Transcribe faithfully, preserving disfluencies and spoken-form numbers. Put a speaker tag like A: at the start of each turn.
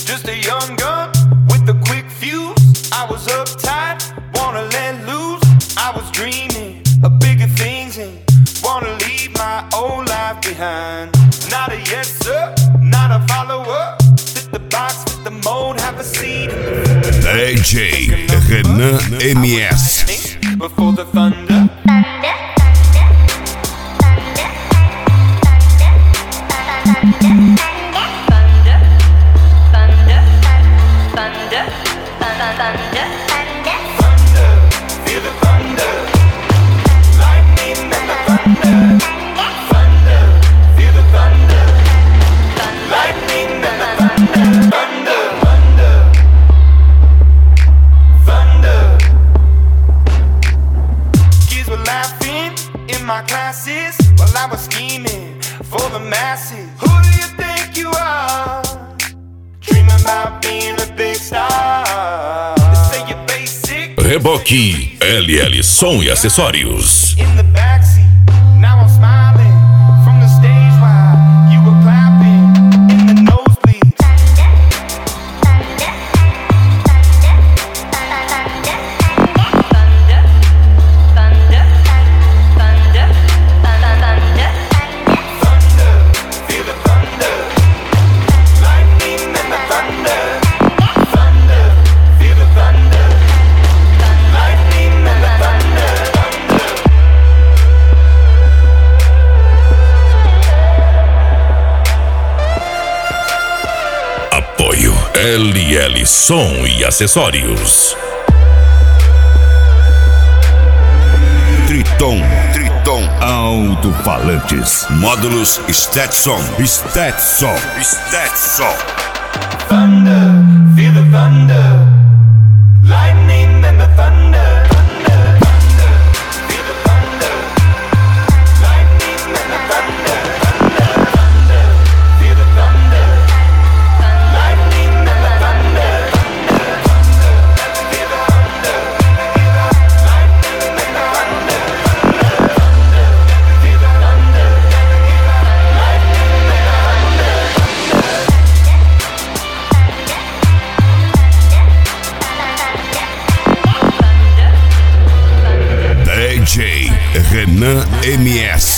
A: just a young gun with a quick fuse. I was uptight, wanna let loose. I was dreaming of bigger things and wanna leave my old life behind. Not a yes sir, not a follower. Fit the box, fit the mold, have a seat.
B: D J Renan M S.
A: Before the thunder. My classes while I was scheming for the masses. Who do you think you are? Dreaming about being a big star. They say you're basic.
B: Reboque L L Som e Acessórios.
A: In the backseat, now I'm smiling from the stage while you were clapping in the nosebleeds.
B: L L Som e Acessórios. Triton, Triton Alto-falantes. Módulos Stetson, Stetson, Stetson.
A: Thunder, feel the thunder. Lightning and the thunder.
B: D J Renan M S.